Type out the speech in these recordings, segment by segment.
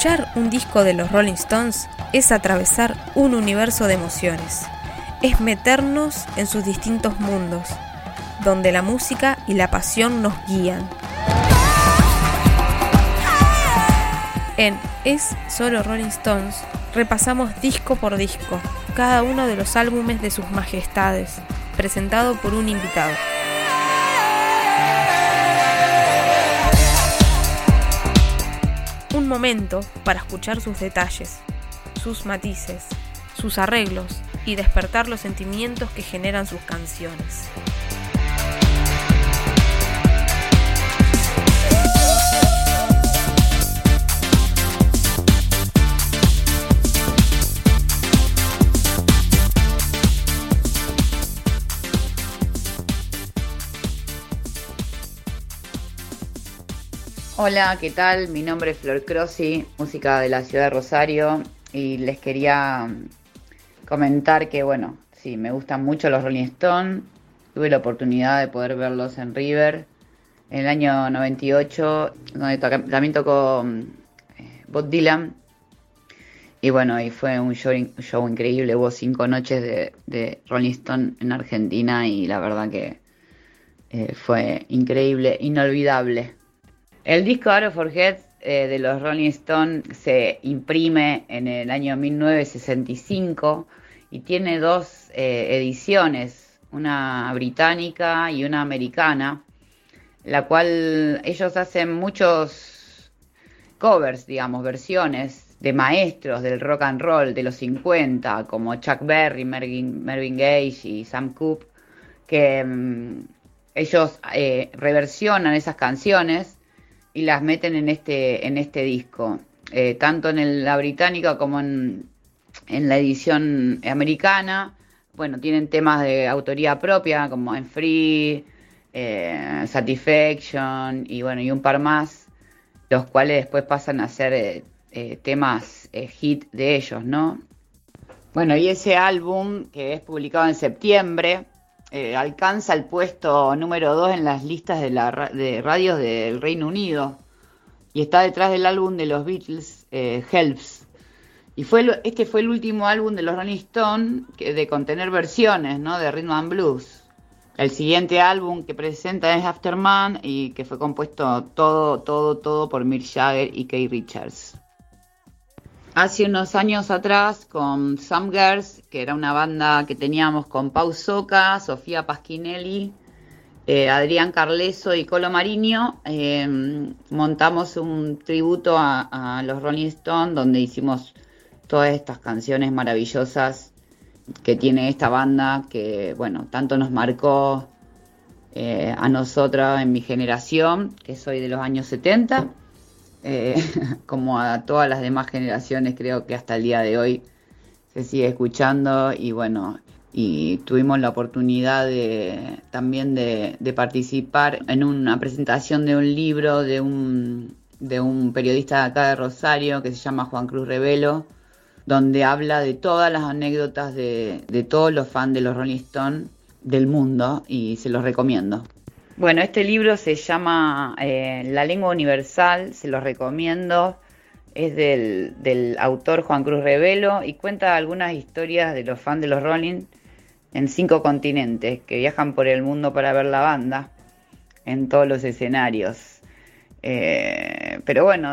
Escuchar un disco de los Rolling Stones es atravesar un universo de emociones. Es meternos en sus distintos mundos, donde la música y la pasión nos guían. En Es Solo Rolling Stones repasamos disco por disco cada uno de los álbumes de sus majestades, presentado por un invitado. Un momento para escuchar sus detalles, sus matices, sus arreglos y despertar los sentimientos que generan sus canciones. Hola, ¿qué tal? Mi nombre es Flor Crossi, música de la ciudad de Rosario, y les quería comentar que, bueno, sí, me gustan mucho los Rolling Stones. Tuve la oportunidad de poder verlos en River en el año 98, donde también tocó Bob Dylan. Y bueno, y fue un show increíble. Hubo 5 noches de Rolling Stone en Argentina y la verdad que fue increíble, inolvidable. El disco Out of Our Heads de los Rolling Stones se imprime en el año 1965 y tiene 2 ediciones, una británica y una americana, la cual ellos hacen muchos covers, digamos, versiones de maestros del rock and roll de los 50, como Chuck Berry, Marvin Gaye y Sam Cooke, que ellos reversionan esas canciones y las meten en este disco, tanto en la británica como en la edición americana. Bueno, tienen temas de autoría propia como I'm Free, Satisfaction y bueno, y un par más, los cuales después pasan a ser temas hit de ellos, ¿no? Bueno, y ese álbum, que es publicado en septiembre, alcanza el puesto número 2 en las listas de radios del Reino Unido y está detrás del álbum de los Beatles, Helps. Y este fue el último álbum de los Rolling Stones de contener versiones, ¿no?, de Rhythm and Blues. El siguiente álbum que presenta es Afterman y que fue compuesto todo por Mick Jagger y Keith Richards. Hace unos años atrás, con Some Girls, que era una banda que teníamos con Pau Soca, Sofía Pasquinelli, Adrián Carleso y Colo Mariño, montamos un tributo a los Rolling Stones, donde hicimos todas estas canciones maravillosas que tiene esta banda, que bueno, tanto nos marcó a nosotros en mi generación, que soy de los años 70, como a todas las demás generaciones. Creo que hasta el día de hoy se sigue escuchando y bueno, y tuvimos la oportunidad también de participar en una presentación de un libro de un periodista de acá de Rosario que se llama Juan Cruz Revelo, donde habla de todas las anécdotas de todos los fans de los Rolling Stones del mundo, y se los recomiendo. Bueno, este libro se llama La Lengua Universal, se los recomiendo. Es del autor Juan Cruz Revelo y cuenta algunas historias de los fans de los Rolling en 5 continentes que viajan por el mundo para ver la banda en todos los escenarios. Pero bueno,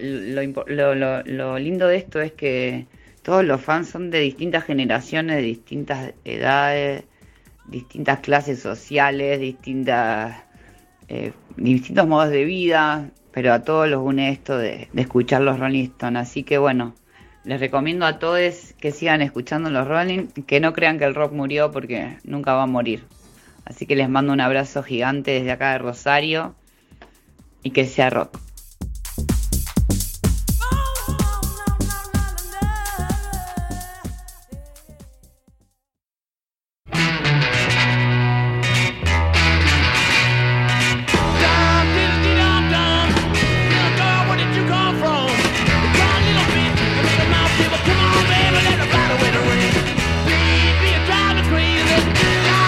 lo lindo de esto es que todos los fans son de distintas generaciones, de distintas edades, distintas clases sociales, distintos modos de vida, pero a todos los une esto de escuchar los Rolling Stones. Así que bueno, les recomiendo a todos que sigan escuchando los Rolling, que no crean que el rock murió, porque nunca va a morir. Así que les mando un abrazo gigante desde acá de Rosario y que sea rock.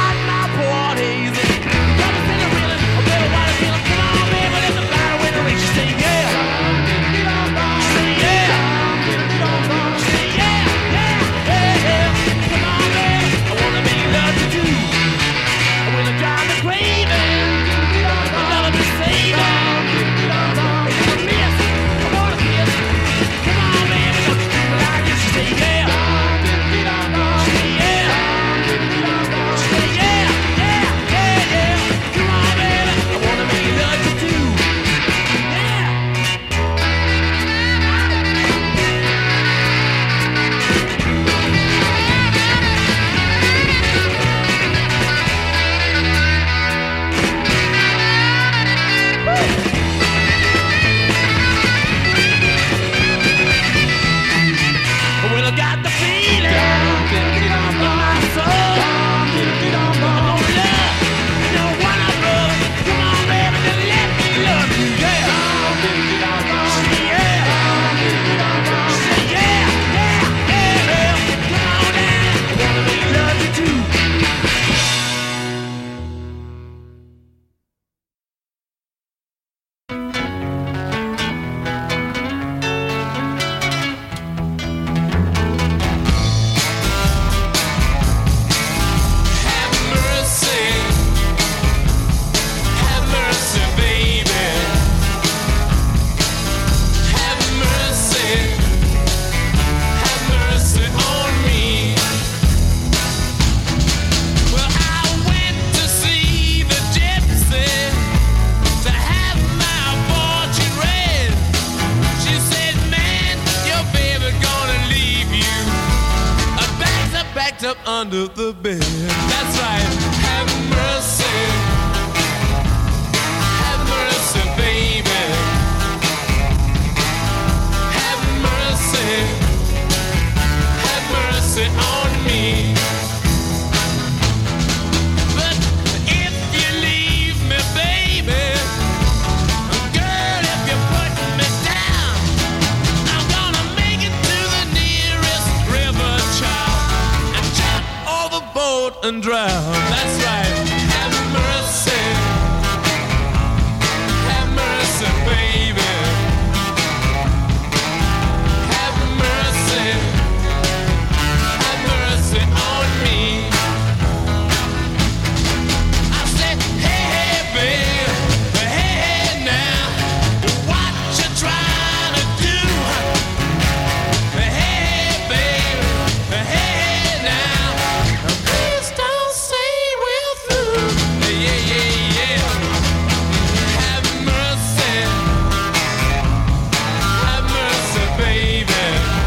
Reach backed up under the bed. That's right, have mercy. Have mercy, baby. Have mercy. Have mercy on me. But if you leave me, baby, girl, if you put me down, I'm gonna make it to the nearest river, child, and jump overboard and drown. That's right, have mercy. Have mercy, baby. Have mercy. Have mercy on me. I said, hey, hey, babe, hey, hey, now, what you trying to do? Hey, hey, babe, hey, hey, now, please don't say we're through. Yeah, yeah, yeah. Have mercy. Have mercy, baby.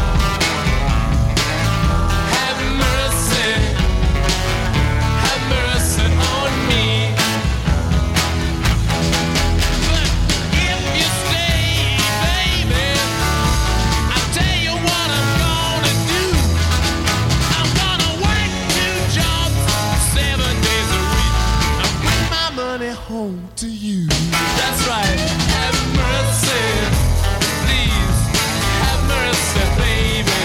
Have mercy. Have mercy on me. But if you stay, baby, I'll tell you what I'm gonna do. I'm gonna work 2 jobs 7 days a week. I'll bring my money home to you. That's right, have mercy. Please, have mercy, baby.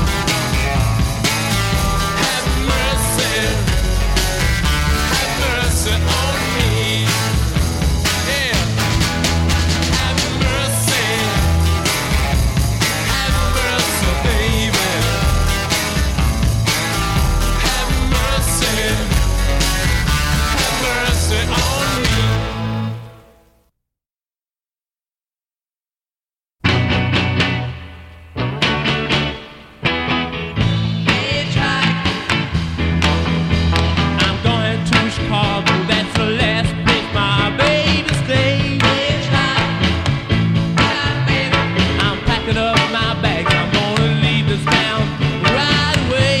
Have mercy. Have mercy on me. Yeah. Have mercy. Have mercy, baby. Have mercy. Have mercy on me. I'm going to Chicago, that's the last place my baby stays. I'm packing up my bags, I'm gonna leave this town right away.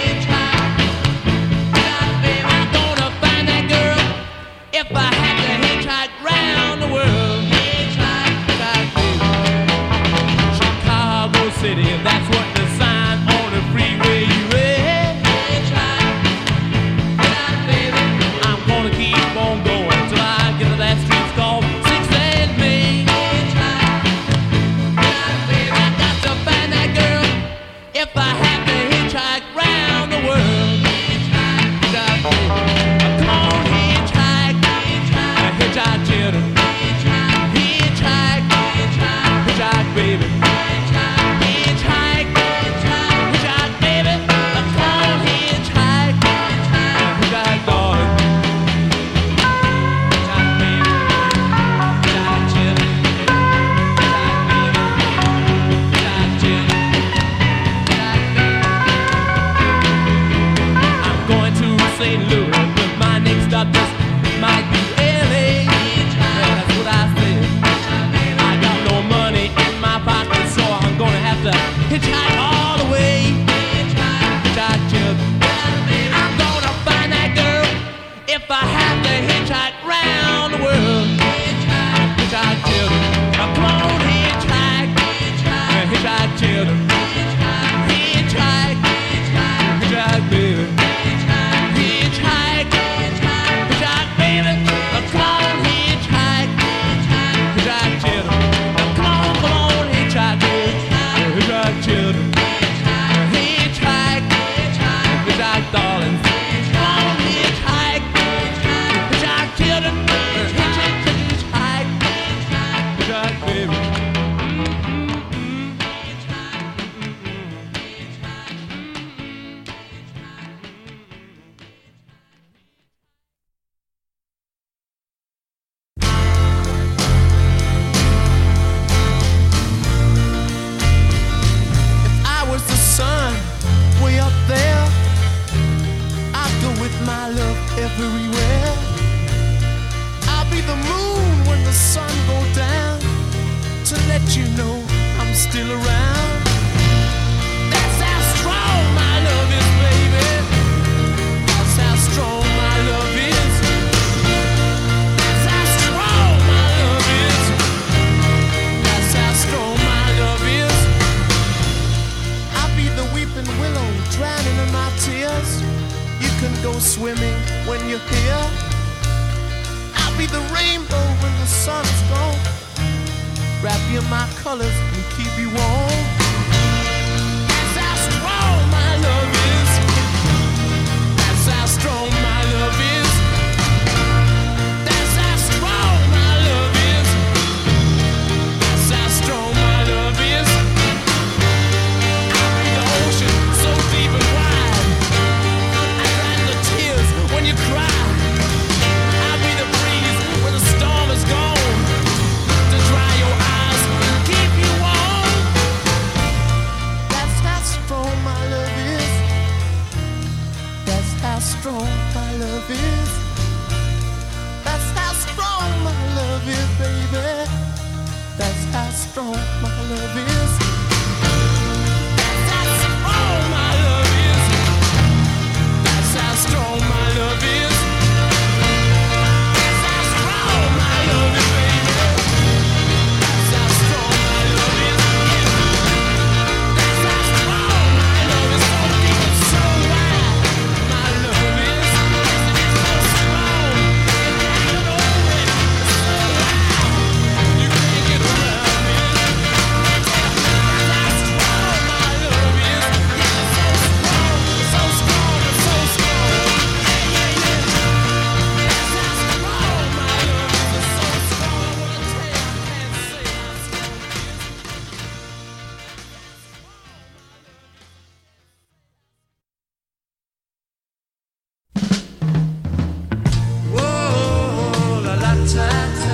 I'm gonna find that girl if I have to hitchhike round the world. Chicago City, that's what the sign on the freeway read. I'm gonna keep on going till I get to that street called 6th and Main. I got to find that girl if I have to hitchhike round the world. Come on, hitchhike, hitchhike, children. Hitchhike, hitchhike, baby. Hitchhike, hitchhike, baby. Come on, hitchhike, hitchhike, darling. Hitchhike, baby. Hitchhike, children. Hitchhike, baby. Hitchhike, children. Hitchhike, baby. I'm going to St. Louis, but my next stop just might be LA. Yeah, that's what I said. I got no money in my pocket, so I'm gonna have to hitchhike all the way. Hitchhike, children. I'm gonna find that girl if I have to hitchhike round the world. Hitchhike, children. Now come on, hitchhike. Hitchhike, children. Hitchhike, hitchhike, baby. Hitchhike, hitchhike, baby. Now come on, hitchhike. Hitchhike, children. Now come on, hitchhike, baby. Hitchhike, children. Hitchhike, hitchhike, darling. Come on, hitchhike. Hitchhike, children. Hitchhike, hitchhike, baby. If I was the sun way up there, I'd go with my love everywhere. I'll be the moon when the sun goes down, to let you know I'm still around. That's how strong my love is, baby. colors. You can go swimming when you're here. I'll be the rainbow when the sun's gone. Wrap you in my colors and keep you warm. That's how strong my love is. That's how strong my love is. That's how strong my love is. That's how strong my love is. I'll be the ocean so deep and wide. I dry the tears when you cry. I'll be the breeze when the storm is gone, to dry your eyes and keep you warm. That's how strong my love is. That's how strong my love is. That's how strong my love is, baby. That's how strong my love is. That's how strong my love is. That's how strong my love is. That's how strong my love is, baby. That's how strong my love is. That's how strong my love is. So deep and so wide. My love is so strong. You know it. It's so loud. You can't get around it. That's how strong my love is. Yeah, so strong, so strong, and so strong. Yeah, yeah, yeah. That's how strong my love is. It's so strong. I wanna tell you, I can't say how strong it is. Whoa, la la ta ta.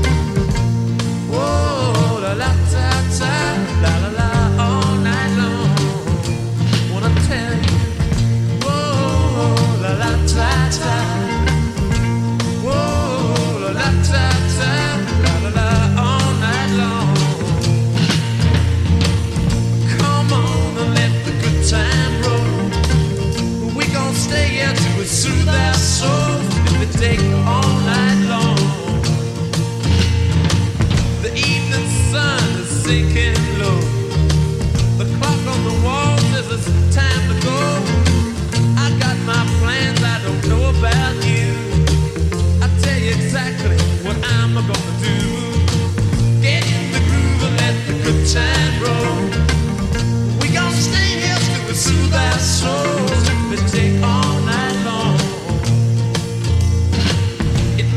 Whoa, la la ta ta. La la la all night long. Wanna tell you. Whoa, la la ta ta. Whoa, la la ta ta. La la la all night long. Come on and let the good time roll. We gon' stay here till we soothe our souls. If it take all night long. The evening sun is sinking low. The clock on the wall says it's time to go. I got my plans, I don't know about you. I'll tell you exactly what I'm gonna do. Get in the groove and let the good time roll. We gon' stay here till we soothe our souls. If it take all night long. It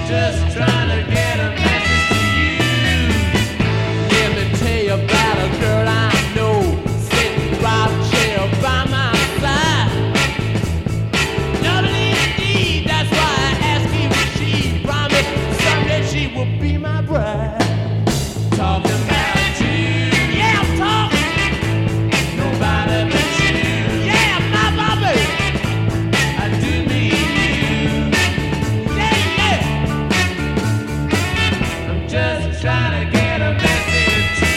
just trying to get a message to you. Let me tell you about a girl I know, sitting right chair by my side. Lovely indeed, that's why I ask if she promised someday she will be my bride. Talking about you, yeah, I'm talking. Nobody but you, yeah, my baby. I do need you, yeah, yeah. I'm just trying to get a message to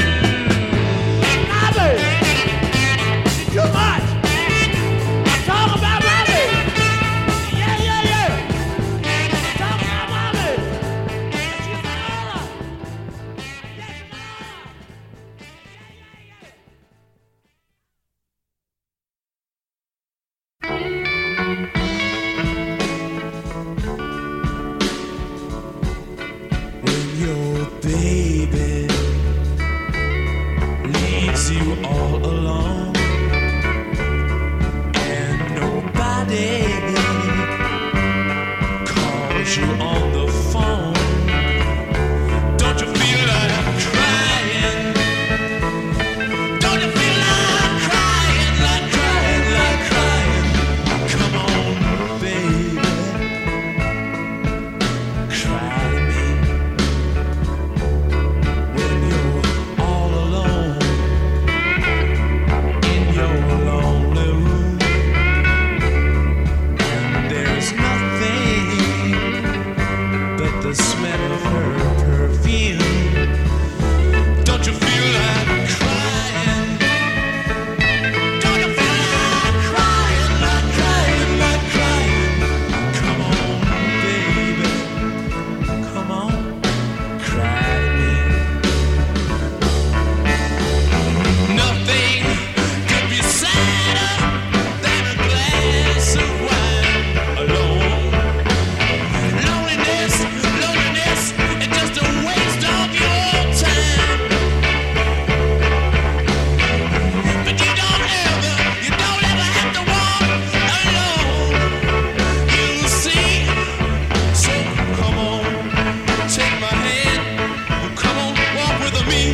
my baby. Too much. I'm talking about my baby. Yeah, yeah, yeah. I'm talking about my baby. She's my mother. Yes, my mother. When your baby leaves you all alone and nobody calls you on the phone, don't you feel like crying? Don't you feel like crying, like crying, like crying? Come on, baby, cry to me. When you're all alone in your lonely room and there's nothing but the smell of her perfume, don't you feel like crying? Don't you feel like crying, like crying, like crying? Come on, baby, come on, cry to me. Nothing could be sadder than a glass of wine alone. Loneliness, loneliness, it's just a waste of your time. But you don't ever have to walk alone. You see, so come on, take my hand, come on, walk with me.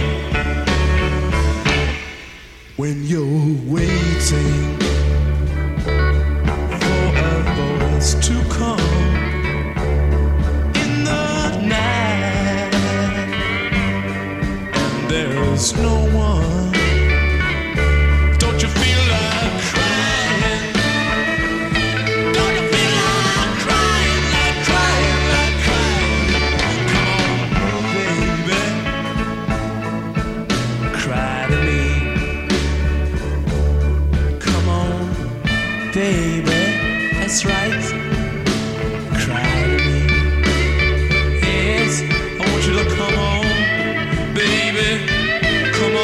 When you're waiting for a voice to come in the night and there's no one, don't you feel like crying? Don't you feel like crying, like crying, like crying? Come on, baby, cry to me. Come on, baby, that's right. Cry to me. Yes, I want you to come on, baby. Come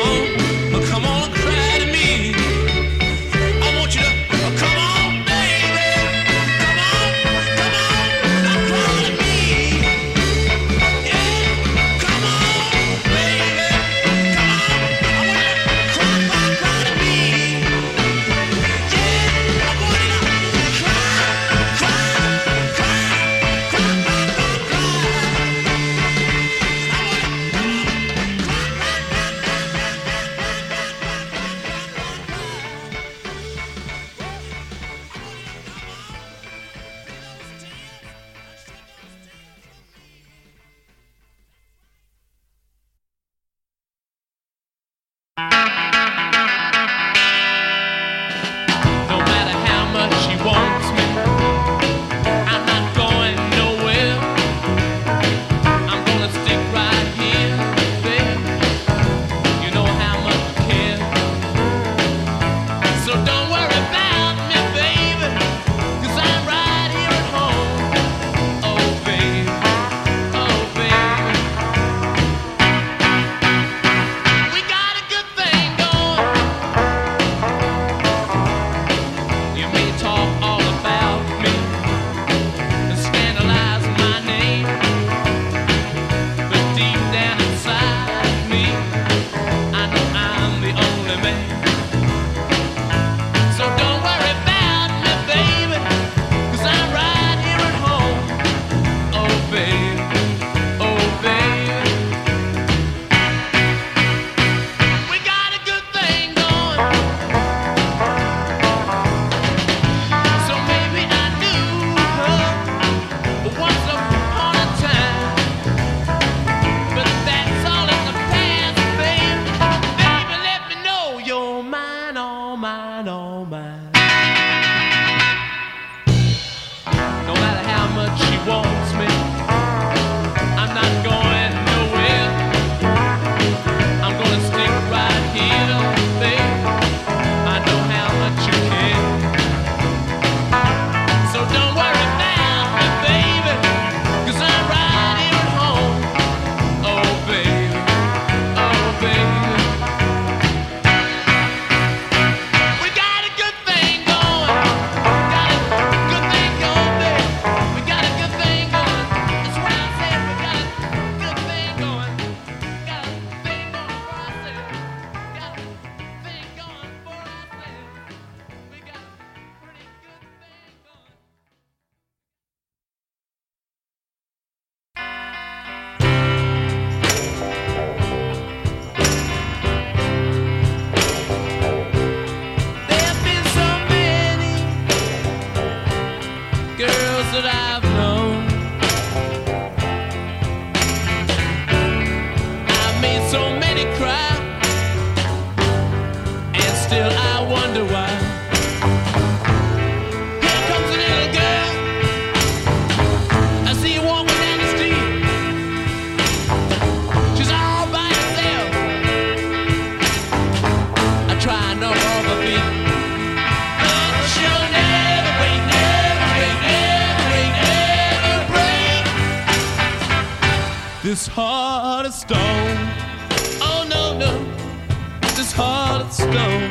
this heart of stone. Oh no, no, this heart of stone.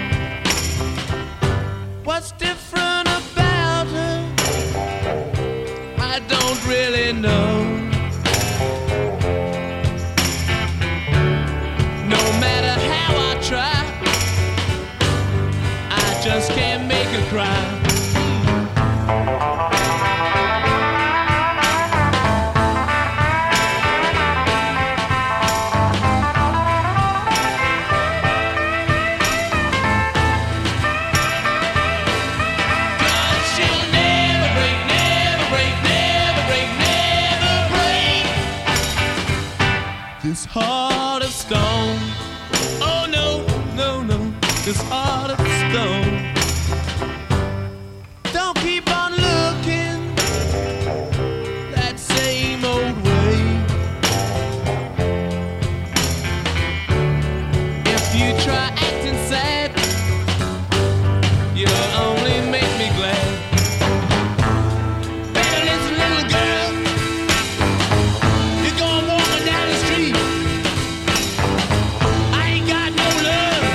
What's different about her? I don't really know. No matter how I try, I just can't make her cry. This heart of stone. Oh no, no, no, this heart of stone. Don't keep on looking that same old way. If you try acting sad, you'll only make me glad. Better listen, little girl. You're gonna walk down the street. I ain't got no love.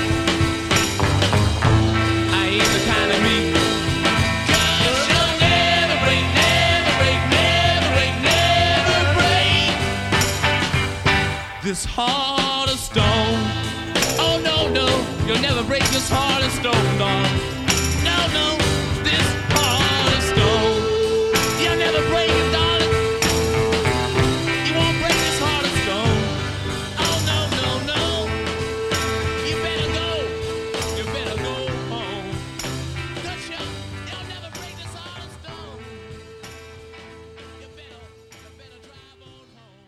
I ain't the kind of meat. 'Cause you'll never break, never break, never break, never break this heart of stone. Oh no, no, you'll never break this heart of stone, darling. No, no, this heart of stone. You'll never break it, darling. You won't break this heart of stone. Oh no, no, no. You better go. You better go home. 'Cause you'll never break this heart of stone. You better drive on home.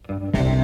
Thank